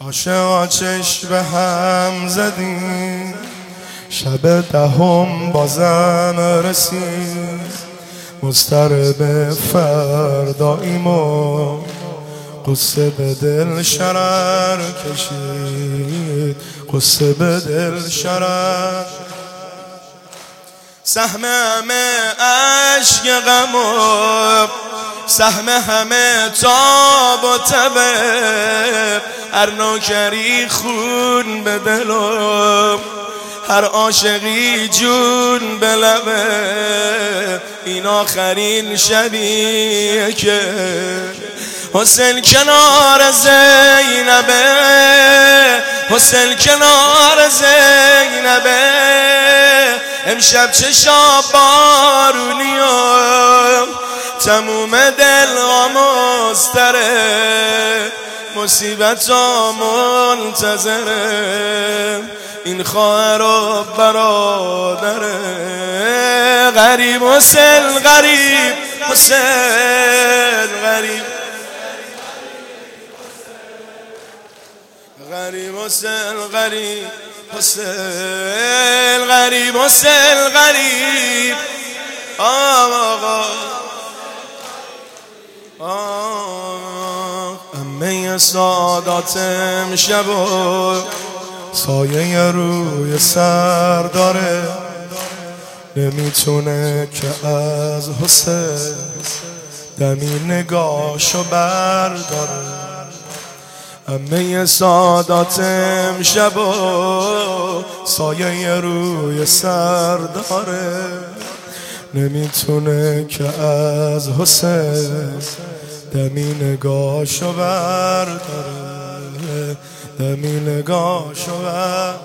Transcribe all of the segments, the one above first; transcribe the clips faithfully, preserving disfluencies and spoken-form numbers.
عاشقا چشم به هم زدیم، شب دهم بازم رسید. مضطرب فرداییم و قصه به دل شرر کشید، قصه به دل شرر. سهم همه عشق غم و سهم همه تاب و تبه، هر نوکری خون به دل و هر عاشقی جون به لبه. این آخرین شبیه که حسین کنار زینبه، حسین کنار زینبه. امشب چشا بارونی و تموم دل آمستره، مصیبت ها منتظره. این خواهر و برادره، غریب حسین غریب حسین غریب غریب حسین غریب حسین غریب حسین غریب. آقا امه سادات امشب و سایه روی سر داره، نمیتونه که از حسین دمی نگاشو برداره. امه سادات امشب و سایه روی سر داره، نمیتونه که از حسین دمی نگاشو برداره، دمی نگاشو برداره.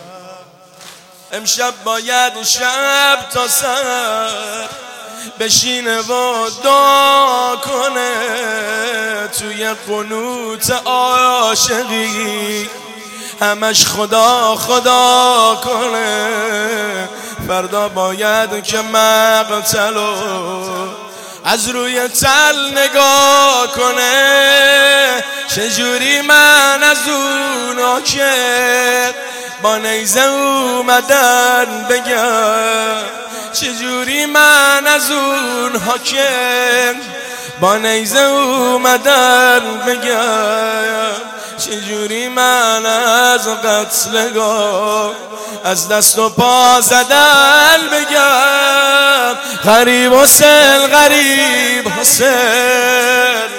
امشب باید شب تا سر بشینه و دعا کنه، توی قنوت عاشقی همش خدا خدا کنه. فردا باید که مقتلو از روی تل نگاه کنه. چجوری من از اونا که با نیزه اومدن بگم، چجوری من از اونها که با نیزه اومدن بگم، چجوری من از قتلگاه از دست و پا زدن بگم. غریب حسین غریب حسین،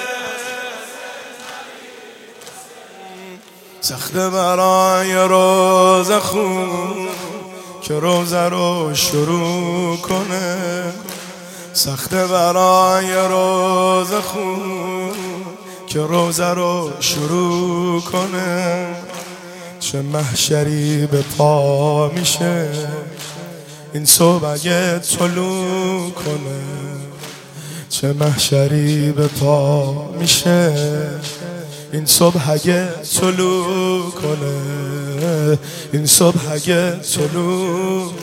سخته برای روز خون که روزه رو شروع کنه، سخته برای روز خون که روزه رو شروع کنه. چه محشری به پا میشه این صبح اگه طلوع کنه، چه محشری به پا میشه این صبح اگه طلوع کنه، این صبح اگه طلوع.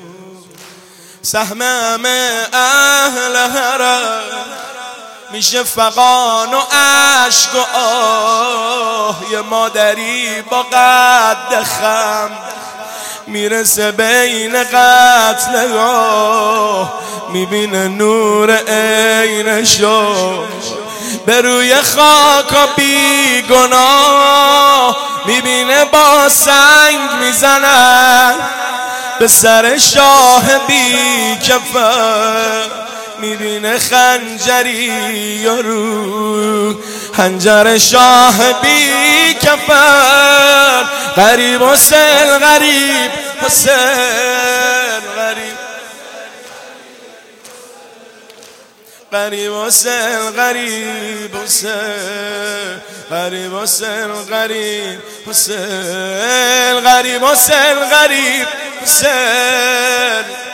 سهم همه اهل حرم میشه فغان و عشق و آه، یه مادری با قد خم میرسه بین قتلگاه، میبینه نور عینشو به روی خاک و بی گناه، میبینه با سنگ میزنن به سر شاه بی کفن، میبینه خنجری یارو خنجر شاه بی کفن. غریب حسین غریب حسین غریب غریب حسین غریب حسین غریب حسین غریب حسین غریب حسین غریب حسین.